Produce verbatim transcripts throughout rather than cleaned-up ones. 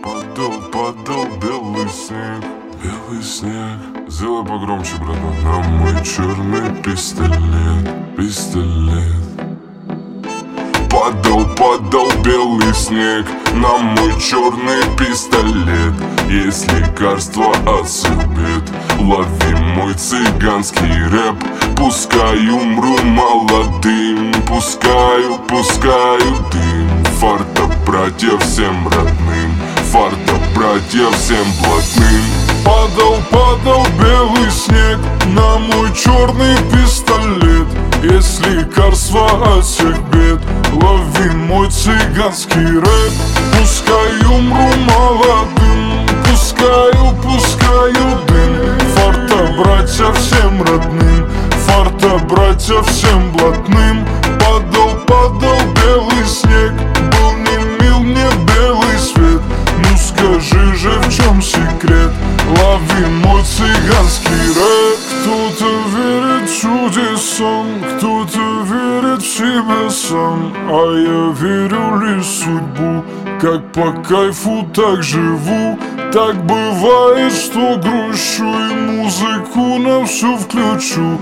Падал, падал белый снег, белый снег. Сделай погромче, братан. На мой черный пистолет, пистолет. Падал, падал белый снег на мой черный пистолет. Есть лекарство от всех бед. Лови мой цыганский рэп. Пускай умру молодым, пускаю, пускаю дым. Фарта, братья, всем родным, фарта, братья, всем блатным. Падал, падал белый снег на мой черный пистолет. Есть лекарство от всех бед. Лови мой цыганский рэп. Пускай умру молодым, пускаю, пускаю дым. Фарта, братья, всем родным, фарта, братья, всем блатным. Падал, падал белый снег, был не мил мне белый свет. Ну скажи же, в чем секрет? Лови мой цыганский рэп. Кто-то верит чудесам, кто-то верит в себя сам, а я верю лишь в судьбу. Как по кайфу, так живу. Так бывает, что грущу и музыку на всю включу.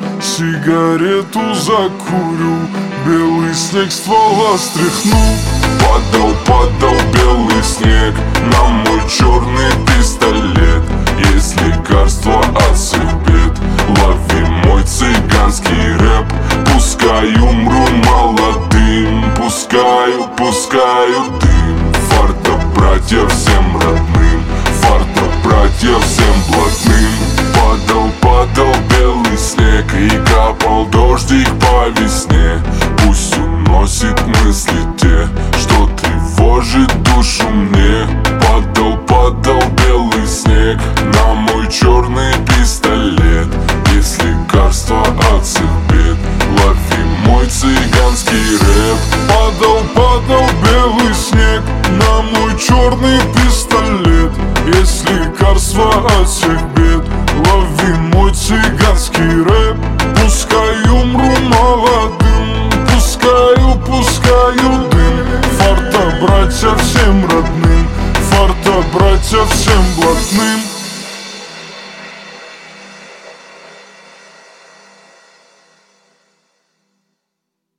Сигарету закурю, белый снег ствола стряхну. Падал, падал белый снег на мой черный пистолет. Есть лекарство от всех бед. Лови мой цыганский рэп. Пускай умру молодым, пускаю, пускаю дым. Фарта, братья, всем родным, фарта, братья, всем блатным. Падал, падал белый снег и капал дождик по весне. Пусть уносит мысли те, что тревожит душу мне. Падал, падал белый снег на мой черный пистолет. Есть лекарство от всех бед. Лови мой цыганский рэп. Падал, падал белый снег на мой черный пистолет. Есть лекарство от всех бед. Лови мой цыганский рэп. Пускай умру молодым, пускаю, пускаю дым. Фарта, братья, всем родным, фарта, братья, всем блатным.